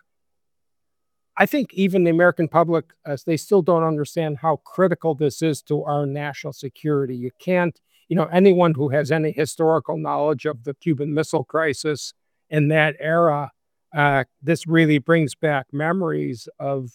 I think even the American public, uh, they still don't understand how critical this is to our national security. You can't, you know, anyone who has any historical knowledge of the Cuban Missile Crisis in that era, uh, this really brings back memories of,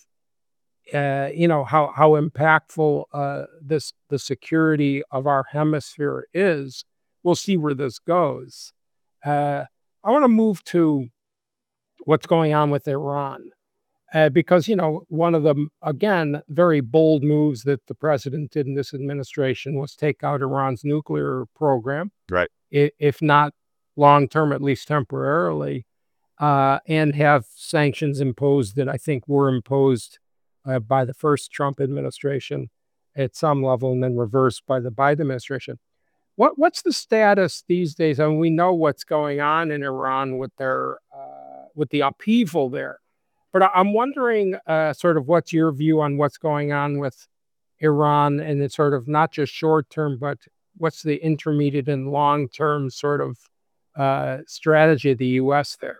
uh, you know, how how impactful uh, this the security of our hemisphere is. We'll see where this goes. Uh, I want to move to what's going on with Iran. Uh, because, you know, one of the, again, very bold moves that the president did in this administration was take out Iran's nuclear program, Right. i- if not long term, at least temporarily, uh, and have sanctions imposed that I think were imposed uh, by the first Trump administration at some level and then reversed by the Biden administration. What what's the status these days? I mean, we know what's going on in Iran with their uh, with the upheaval there, but I- I'm wondering, uh, sort of, what's your view on what's going on with Iran, and it's sort of not just short term, but what's the intermediate and long term sort of uh, strategy of the U S there?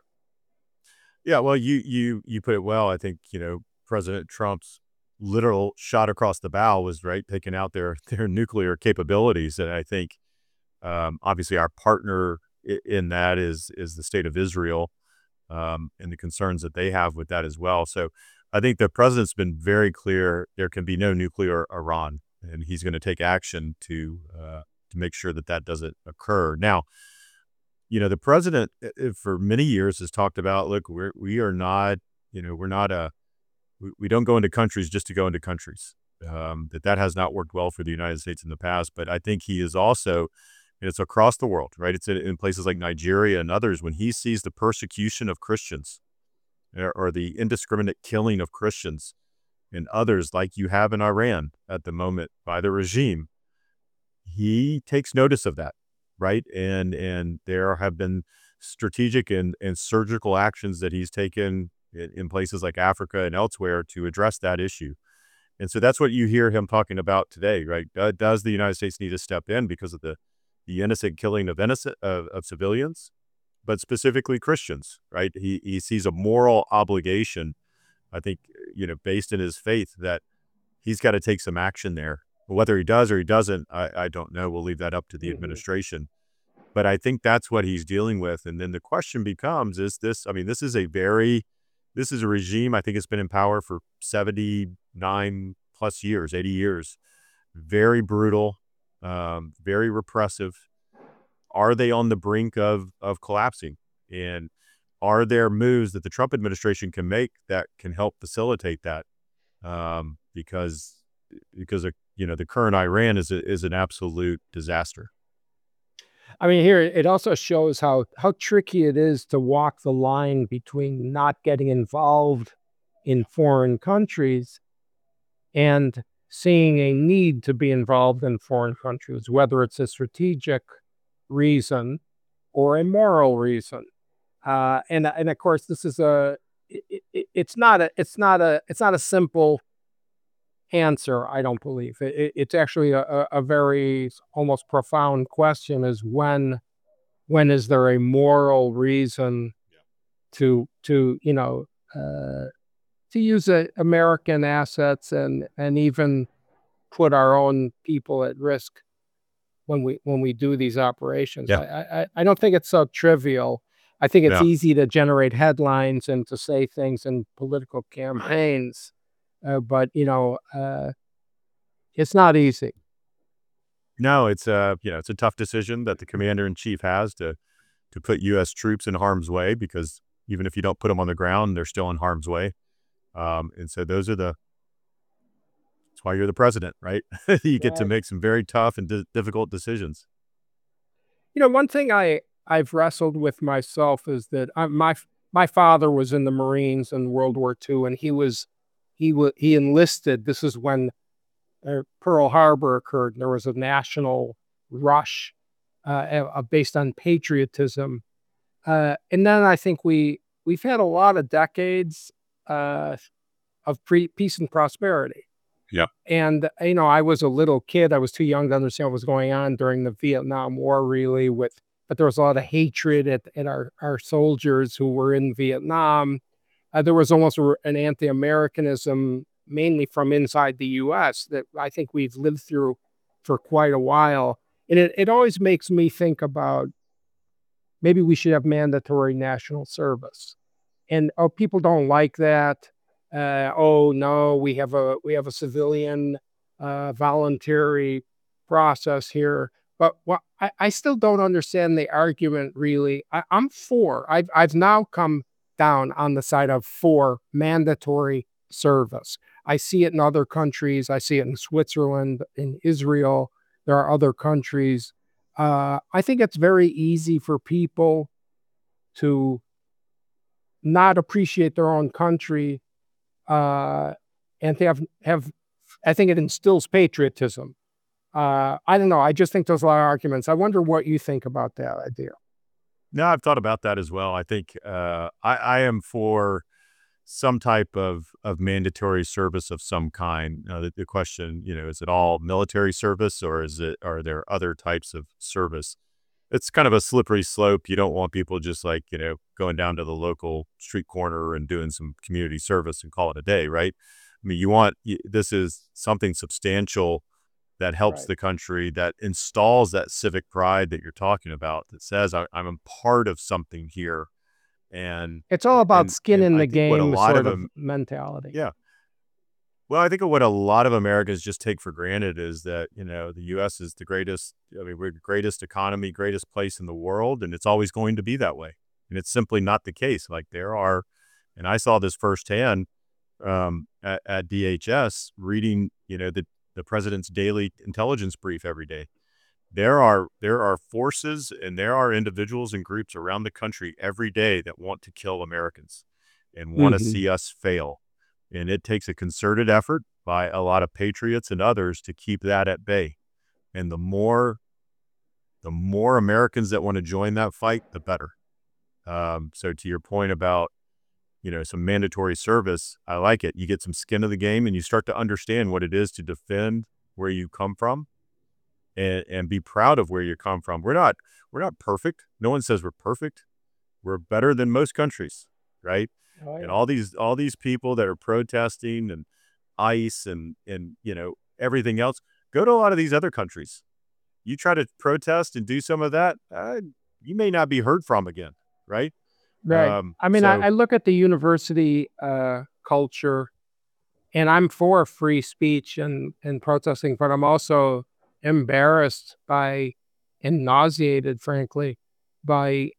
Yeah, well, you you you put it well. I think, you know, President Trump's literal shot across the bow was, right, taking out their their nuclear capabilities. And I think, um, obviously our partner i- in that is is the state of Israel, um, and the concerns that they have with that as well. So I think the president's been very clear there can be no nuclear Iran, and he's going to take action to uh, to make sure that that doesn't occur. Now, you know, the president uh, uh, for many years has talked about, look, we're we are not, you know, we're not a we, we don't go into countries just to go into countries. Um, that that has not worked well for the United States in the past. But I think he is also, and it's across the world, right? It's in, in places like Nigeria and others. When he sees the persecution of Christians, or, or the indiscriminate killing of Christians and others, like you have in Iran at the moment by the regime, he takes notice of that, right? And and there have been strategic and, and surgical actions that he's taken in, in places like Africa and elsewhere to address that issue. And so that's what you hear him talking about today, right? Do- Does the United States need to step in because of the the innocent killing of innocent of, of civilians, but specifically Christians, right? He he sees a moral obligation, I think, you know, based in his faith, that he's got to take some action there. Whether he does or he doesn't, I, I don't know. We'll leave that up to the Mhm. administration. But I think that's what he's dealing with. And then the question becomes, is this, I mean, this is a very, this is a regime, I think it's been in power for seventy-nine plus years, eighty years. Very brutal, um, very repressive. Are they on the brink of of collapsing? And are there moves that the Trump administration can make that can help facilitate that? Um, because because of, you know, the current Iran is a, is an absolute disaster. I mean, here it also shows how how tricky it is to walk the line between not getting involved in foreign countries and seeing a need to be involved in foreign countries, whether it's a strategic reason or a moral reason. Uh, and and of course, this is a it, it, it's not a it's not a it's not a simple answer. I don't believe it, it- it's actually a, a, a very almost profound question: is when when is there a moral reason to to you know uh, to use uh, American assets and and even put our own people at risk when we when we do these operations. Yeah. I I, I don't think it's so trivial. I think it's Yeah. easy to generate headlines and to say things in political campaigns, uh, but you know uh, it's not easy. No, it's a, you know, it's a tough decision that the commander in chief has to to put U S troops in harm's way, because even if you don't put them on the ground, they're still in harm's way. Um, and so those are the that's why you're the president, right? You get to Right. make some very tough and di- difficult decisions. You know, one thing I I've wrestled with myself is that I, my my father was in the Marines in World War two, and he was he was he enlisted. This is when uh, Pearl Harbor occurred, there was a national rush uh, uh, based on patriotism. Uh, and then I think we we've had a lot of decades uh, of pre- peace and prosperity. Yeah. And you know, I was a little kid. I was too young to understand what was going on during the Vietnam War, really. With but there was a lot of hatred at, at our our soldiers who were in Vietnam. Uh, there was almost a, an anti-Americanism, mainly from inside the U S, that I think we've lived through for quite a while. And it, it always makes me think about maybe we should have mandatory national service. And oh, people don't like that. Uh, oh no, we have a we have a civilian uh, voluntary process here. But what I, I still don't understand the argument really. I, I'm for. I've I've now come down on the side of for mandatory service. I see it in other countries. I see it in Switzerland, in Israel. There are other countries. Uh, I think it's very easy for people to not appreciate their own country, uh, and to have have. I think it instills patriotism. Uh, I don't know. I just think there's a lot of arguments. I wonder what you think about that idea. No, I've thought about that as well. I think uh, I, I am for some type of of mandatory service of some kind. Uh, the, the question, you know, is it all military service, or is it are there other types of service? It's kind of a slippery slope. You don't want people just like, you know, going down to the local street corner and doing some community service and call it a day, right? I mean, you want y- this is something substantial that helps Right. the country, that installs that civic pride that you're talking about, that says I, I'm a part of something here. And It's all about and skin and in I the think what a game lot of sort of them, mentality. yeah. Well, I think what a lot of Americans just take for granted is that, you know, the U S is the greatest, I mean, we're the greatest economy, greatest place in the world, and it's always going to be that way. And it's simply not the case. Like there are, and I saw this firsthand um, at, at D H S reading, you know, the, the president's daily intelligence brief every day. There are there are forces and there are individuals and groups around the country every day that want to kill Americans and want to Hmm. see us fail. And it takes a concerted effort by a lot of patriots and others to keep that at bay. And the more the more Americans that want to join that fight, the better. Um, so to your point about, you know, some mandatory service, I like it. You get some skin of the game and you start to understand what it is to defend where you come from, and, and be proud of where you come from. We're not we're not perfect. No one says we're perfect. We're better than most countries, right? Oh And yeah. all these all these people that are protesting and ICE and and you know everything else, go to a lot of these other countries. You try to protest and do some of that, uh, you may not be heard from again, right? Right. Um, I mean, I, so I look at the university uh, culture, and I'm for free speech and and protesting, but I'm also embarrassed by and nauseated, frankly, by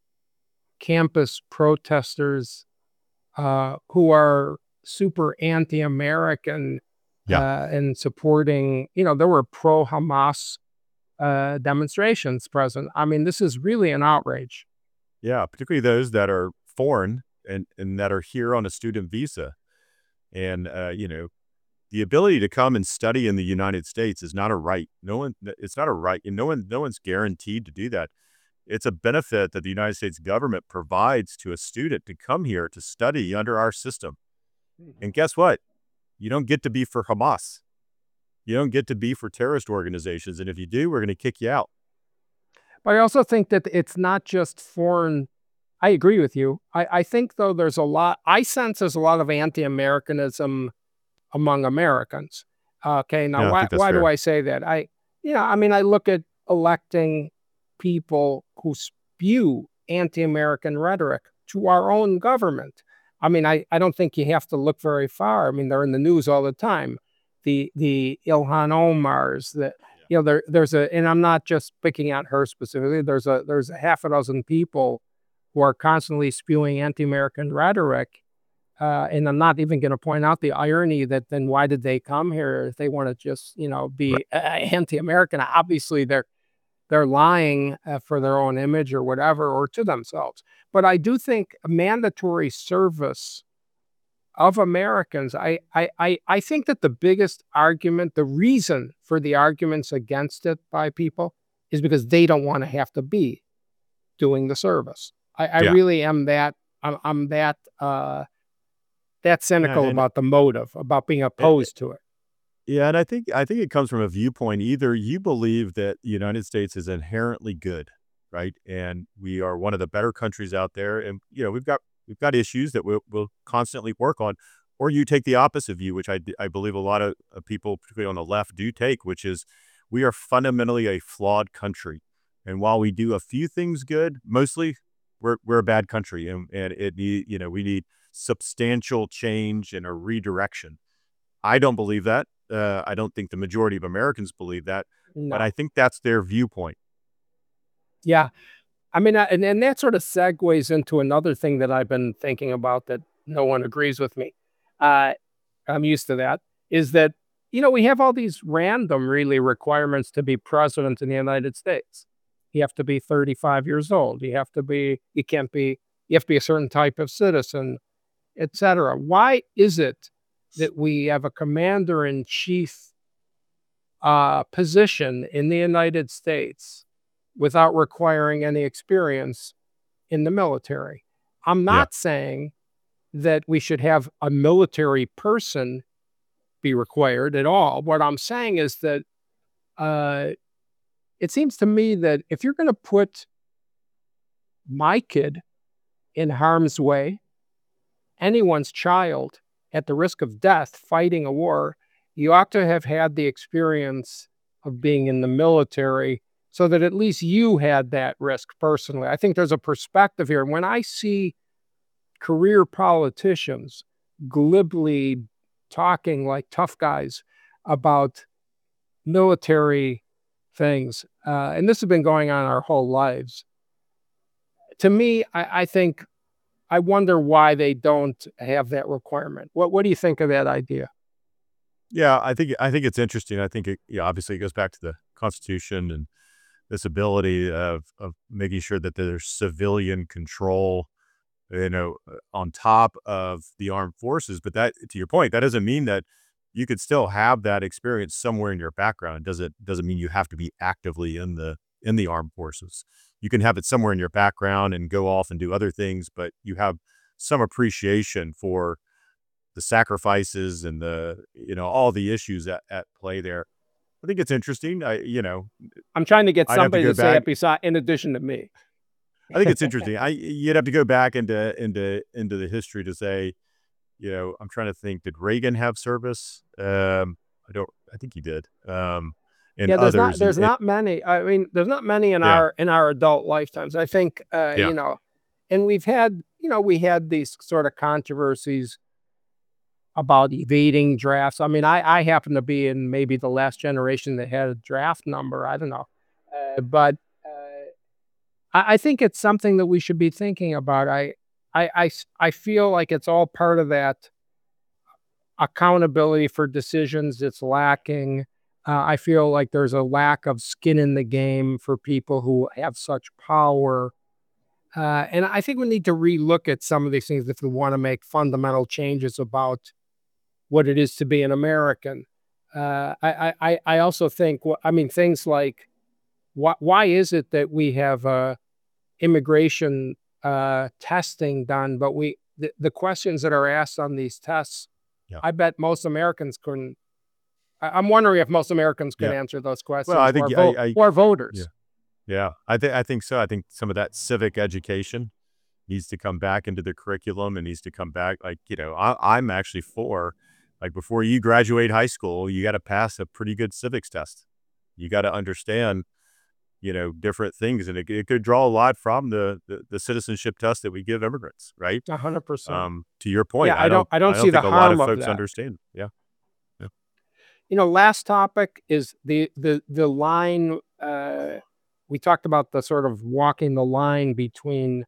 campus protesters uh, who are super anti-American yeah, uh, and supporting. You know, there were pro-Hamas uh, demonstrations present. I mean, this is really an outrage. yeah, particularly those that are foreign and and that are here on a student visa, and uh, you know the ability to come and study in the United States is not a right. No one, it's not a right, and no one, no one's guaranteed to do that. It's a benefit that the United States government provides to a student to come here to study under our system. And guess what? You don't get to be for Hamas. You don't get to be for terrorist organizations. And if you do, we're going to kick you out. But I also think that it's not just foreign. I agree with you. I, I think, though, there's a lot, I sense there's a lot of anti Americanism among Americans. Okay, now, Yeah, I why, think that's why do fair. I say that? I, yeah, I mean, I look at electing people who spew anti American rhetoric to our own government. I mean, I, I don't think you have to look very far. I mean, they're in the news all the time. The the Ilhan Omars, the you know, there there's a, and I'm not just picking out her specifically. There's a there's a half a dozen people who are constantly spewing anti-American rhetoric. Uh, and I'm not even going to point out the irony that then why did they come here if they want to just, you know, Right. be uh, anti-American? Obviously, they're they're lying uh, for their own image or whatever, or to themselves. But I do think mandatory service of Americans, I, I, I, I think that the biggest argument, the reason for the arguments against it by people is because they don't want to have to be doing the service. I, I Yeah. really am that, I'm, I'm that, uh, that Yeah, cynical and about the motive, about being opposed to it. Yeah, and I think I think it comes from a viewpoint. Either you believe that the United States is inherently good, right? And we are one of the better countries out there, and you know, we've got we've got issues that we'll, we'll constantly work on, or you take the opposite view, which I, d- I believe a lot of uh, people, particularly on the left, do take, which is we are fundamentally a flawed country. And while we do a few things good, mostly we're we're a bad country, and and it need you know we need substantial change and a redirection. I don't believe that. Uh, I don't think the majority of Americans believe that, but No. I think that's their viewpoint. Yeah. I mean, I- and, and that sort of segues into another thing that I've been thinking about that no one agrees with me. Uh, I'm used to that, is that, you know, we have all these random, really, requirements to be president in the United States. You have to be thirty-five years old. You have to be, you can't be, you have to be a certain type of citizen, et cetera. Why is it that we have a commander in chief uh, position in the United States without requiring any experience in the military? I'm Yeah. not saying that we should have a military person be required at all. What I'm saying is that uh, it seems to me that if you're going to put my kid in harm's way, anyone's child at the risk of death fighting a war, you ought to have had the experience of being in the military so that at least you had that risk personally. I think there's a perspective here. When I see career politicians glibly talking like tough guys about military things, uh, and this has been going on our whole lives, to me, I, I think I wonder why they don't have that requirement. What What do you think of that idea? Yeah, I think I think it's interesting. I think it, yeah, obviously it goes back to the Constitution and this ability of of making sure that there's civilian control, you know, uh, on top of the armed forces. But that, to your point, that doesn't mean that you could still have that experience somewhere in your background. Does it doesn't mean you have to be actively in the in the armed forces. You can have it somewhere in your background and go off and do other things, but you have some appreciation for the sacrifices and the, you know, all the issues at, at play there. I think it's interesting. I, you know, I'm trying to get I'd have to somebody go to say back. it beside, in addition to me. I think it's interesting. I You'd have to go back into into into the history to say, you know, I'm trying to think. Did Reagan have service? Um, I don't. I think he did. Um, and Yeah, there's not others. And, there's and not many. I mean, there's not many in yeah, our in our adult lifetimes. I think uh, yeah, you know, and we've had, you know, we had these sort of controversies about evading drafts. I mean, I I happen to be in maybe the last generation that had a draft number. I don't know, uh, but uh, I, I think it's something that we should be thinking about. I I I s- I feel like it's all part of that accountability for decisions that's lacking. Uh, I feel like there's a lack of skin in the game for people who have such power. Uh, and I think we need to relook at some of these things if we want to make fundamental changes about what it is to be an American. Uh, I, I, I also think, wh- I mean, things like why, why is it that we have uh, immigration uh, testing done, but we the, the questions that are asked on these tests, yeah, I bet most Americans couldn't. I- I'm wondering if most Americans could yeah. answer those Well, questions I who think are I, vote I who are yeah, voters. yeah. I think I think so. I think some of that civic education needs to come back into the curriculum and needs to come back. Like, you know, I, I'm actually for, like, before you graduate high school, you got to pass a pretty good civics test. You got to understand, you know, different things. And it, it could draw a lot from the, the, the citizenship test that we give immigrants, right? A hundred percent. Um, to your point, Yeah, I I don't don't, I I don't don't see the think a lot harm of of folks that. understand. Yeah. Yeah. You know, last topic is the the the line. Uh, we talked about the sort of walking the line between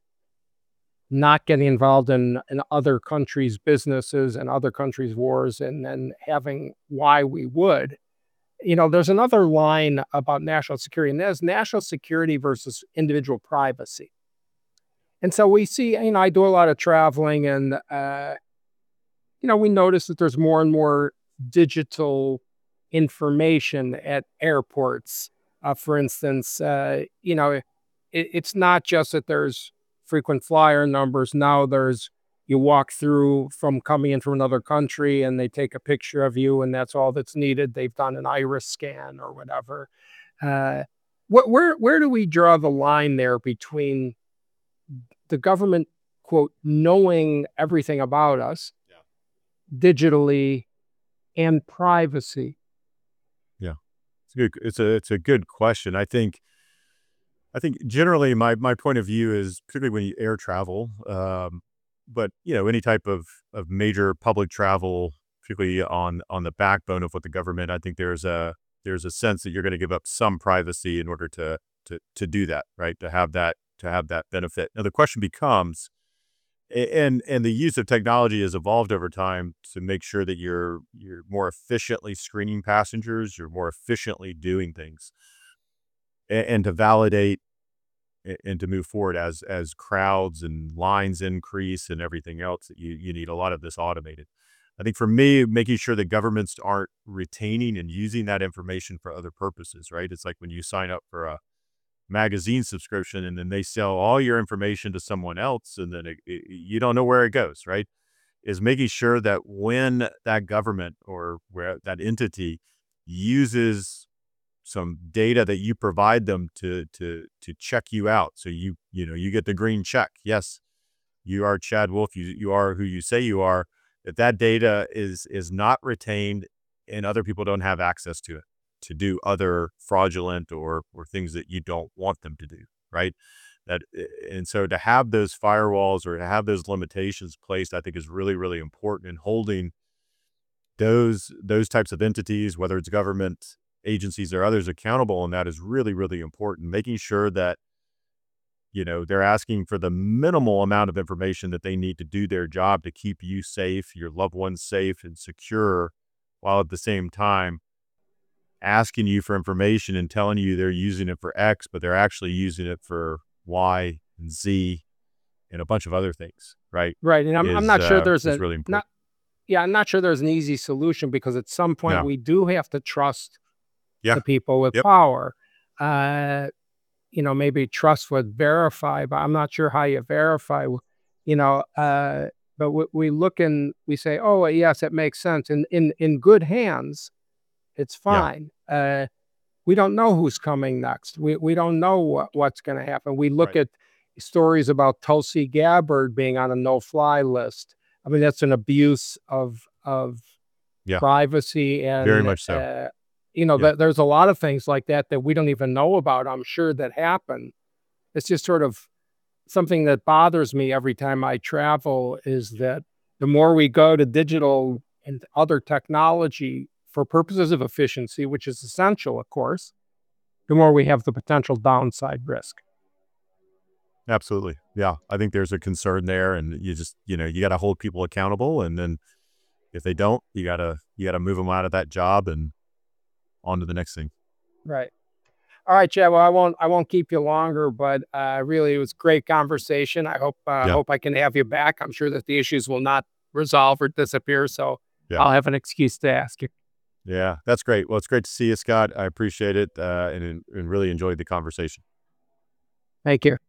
not getting involved in, in other countries' businesses and other countries' wars, and then having why we would. You know, there's another line about national security, and that is national security versus individual privacy. And so we see, you know, I do a lot of traveling, and uh, you know, we notice that there's more and more digital information at airports. Uh, for instance, uh, you know, it, it's not just that there's frequent flyer numbers. Now there's, you walk through from coming in from another country and they take a picture of you and that's all that's needed. They've done an iris scan or whatever. Uh, wh- where, where do we draw the line there between the government, quote, knowing everything about us yeah. digitally and privacy? Yeah, it's a good, it's a, it's a good question. I think, I think generally my, my point of view is particularly when you air travel, um, but you know, any type of, of major public travel, particularly on, on the backbone of what the government, I think there's a, there's a sense that you're going to give up some privacy in order to, to, to do that, right? To have that, to have that benefit. Now the question becomes, and, and the use of technology has evolved over time to make sure that you're, you're more efficiently screening passengers, you're more efficiently doing things, and, and to validate and to move forward as, as crowds and lines increase and everything else, that you, you need a lot of this automated. I think for me, making sure that governments aren't retaining and using that information for other purposes, right? It's like when you sign up for a magazine subscription and then they sell all your information to someone else and then it, it, you don't know where it goes, right? Is making sure that when that government or where that entity uses some data that you provide them to, to, to check you out. So you, you know, you get the green check. Yes, you are Chad Wolf. You, you are who you say you are. That that data is, is not retained and other people don't have access to it to do other fraudulent or, or things that you don't want them to do. Right. That, and so to have those firewalls or to have those limitations placed, I think is really, really important in holding those, those types of entities, whether it's government agencies or others, accountable. And that is really, really important. Making sure that, you know, they're asking for the minimal amount of information that they need to do their job to keep you safe, your loved ones safe and secure, while at the same time asking you for information and telling you they're using it for X, but they're actually using it for Y and Z and a bunch of other things. Right. Right. And I'm, is, I'm not sure uh, there's a, really important. not, yeah, I'm not sure there's an easy solution because at some point No. we do have to trust yeah. the people with yep. power. Uh, you know, maybe trust would verify, but I'm not sure how you verify, you know, uh, but we, we look and we say, oh, yes, it makes sense. And in, in good hands, it's fine. Yeah. Uh, we don't know who's coming next. We, we don't know what, what's going to happen. We look right. at stories about Tulsi Gabbard being on a no-fly list. I mean, that's an abuse of, of yeah. privacy and very much so. Uh, You know, yeah. that there's a lot of things like that that we don't even know about, I'm sure, that happen. It's just sort of something that bothers me every time I travel is that the more we go to digital and other technology for purposes of efficiency, which is essential, of course, the more we have the potential downside risk. Absolutely. Yeah. I think there's a concern there, and you just, you know, you got to hold people accountable. And then if they don't, you got to, you got to move them out of that job and on to the next thing. Right. All right, Chad. Well, I won't, I won't keep you longer, but uh, really it was great conversation. I hope, uh, yeah. hope I can have you back. I'm sure that the issues will not resolve or disappear. So yeah. I'll have an excuse to ask you. Yeah, that's great. Well, it's great to see you, Scott. I appreciate it uh, and, and really enjoyed the conversation. Thank you.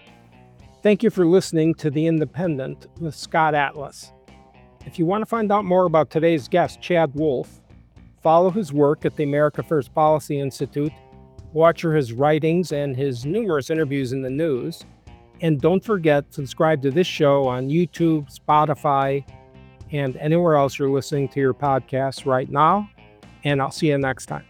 Thank you for listening to The Independent with Scott Atlas. If you want to find out more about today's guest, Chad Wolf, follow his work at the America First Policy Institute, watch his writings and his numerous interviews in the news, and don't forget, subscribe to this show on YouTube, Spotify, and anywhere else you're listening to your podcasts right now. And I'll see you next time.